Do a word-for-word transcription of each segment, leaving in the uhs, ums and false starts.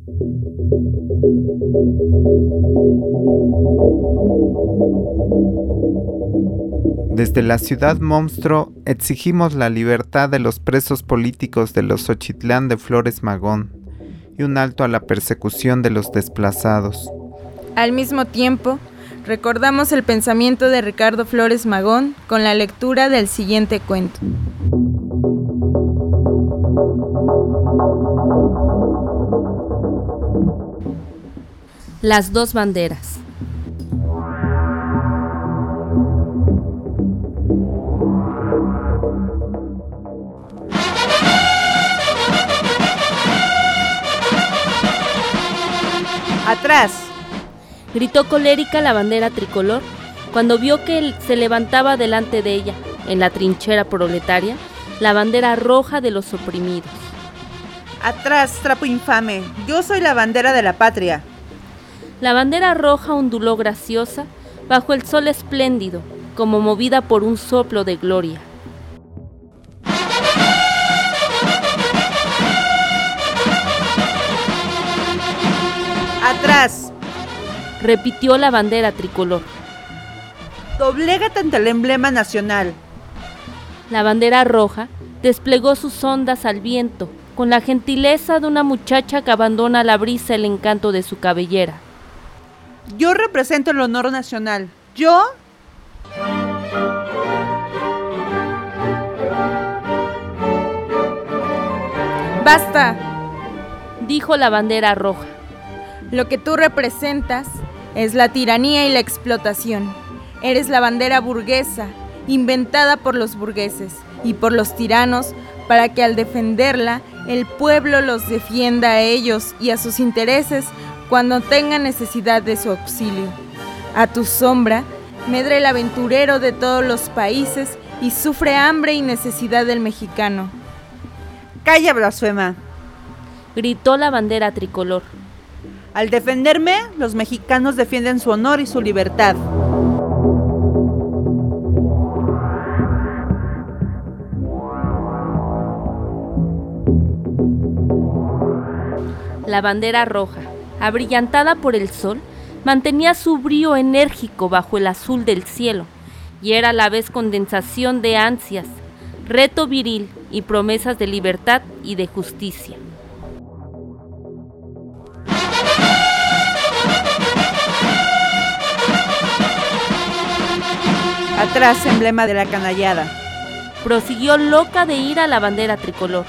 Desde la ciudad monstruo exigimos la libertad de los presos políticos de los Xochitlán de Flores Magón y un alto a la persecución de los desplazados. Al mismo tiempo, recordamos el pensamiento de Ricardo Flores Magón con la lectura del siguiente cuento. Las dos banderas. ¡Atrás!, gritó colérica la bandera tricolor cuando vio que se levantaba delante de ella, en la trinchera proletaria, la bandera roja de los oprimidos. ¡Atrás, trapo infame! Yo soy la bandera de la patria. La bandera roja onduló graciosa bajo el sol espléndido, como movida por un soplo de gloria. ¡Atrás!, repitió la bandera tricolor. ¡Doblégate ante el emblema nacional! La bandera roja desplegó sus ondas al viento, con la gentileza de una muchacha que abandona a la brisa el encanto de su cabellera. Yo represento el honor nacional. ¿Yo? ¡Basta!, dijo la bandera roja. Lo que tú representas es la tiranía y la explotación. Eres la bandera burguesa, inventada por los burgueses y por los tiranos para que al defenderla el pueblo los defienda a ellos y a sus intereses cuando tenga necesidad de su auxilio. A tu sombra medra el aventurero de todos los países y sufre hambre y necesidad del mexicano. ¡Calla, blasfema!, gritó la bandera tricolor. Al defenderme, los mexicanos defienden su honor y su libertad. La bandera roja, abrillantada por el sol, mantenía su brío enérgico bajo el azul del cielo, y era a la vez condensación de ansias, reto viril y promesas de libertad y de justicia. Atrás, emblema de la canallada, prosiguió loca de ira la bandera tricolor.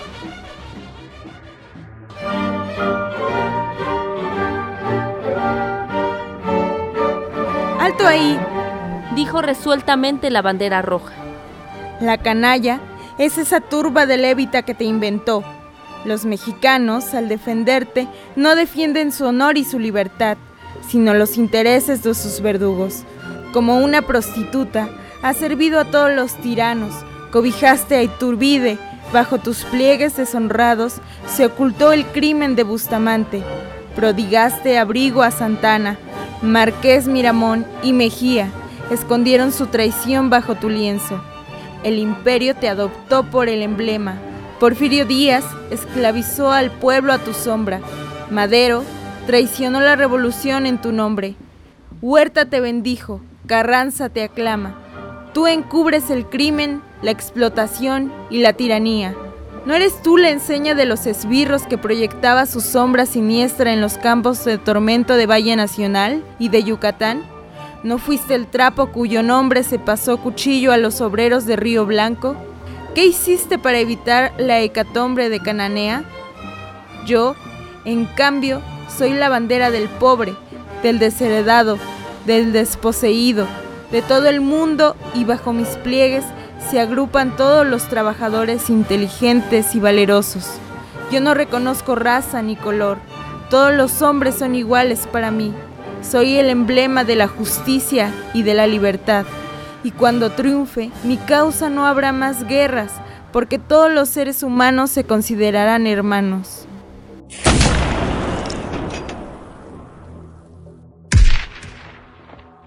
¡Alto ahí!, dijo resueltamente la bandera roja. La canalla es esa turba de lévita que te inventó. Los mexicanos, al defenderte, no defienden su honor y su libertad, sino los intereses de sus verdugos. Como una prostituta, has servido a todos los tiranos, cobijaste a Iturbide, bajo tus pliegues deshonrados se ocultó el crimen de Bustamante, prodigaste abrigo a Santana, Marqués Miramón y Mejía, escondieron su traición bajo tu lienzo. El imperio te adoptó por el emblema, Porfirio Díaz esclavizó al pueblo a tu sombra, Madero traicionó la revolución en tu nombre, Huerta te bendijo, Carranza te aclama. Tú encubres el crimen, la explotación y la tiranía. ¿No eres tú la enseña de los esbirros que proyectaba su sombra siniestra en los campos de tormento de Valle Nacional y de Yucatán? ¿No fuiste el trapo cuyo nombre se pasó cuchillo a los obreros de Río Blanco? ¿Qué hiciste para evitar la hecatombe de Cananea? Yo, en cambio, soy la bandera del pobre, del desheredado, del desposeído, de todo el mundo, y bajo mis pliegues se agrupan todos los trabajadores inteligentes y valerosos. Yo no reconozco raza ni color, todos los hombres son iguales para mí. Soy el emblema de la justicia y de la libertad, y cuando triunfe, mi causa no habrá más guerras, porque todos los seres humanos se considerarán hermanos.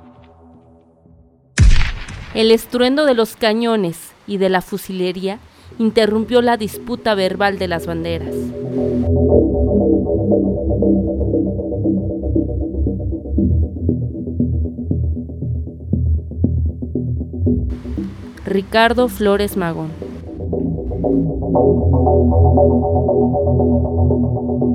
El estruendo de los cañones y de la fusilería interrumpió la disputa verbal de las banderas. Ricardo Flores Magón.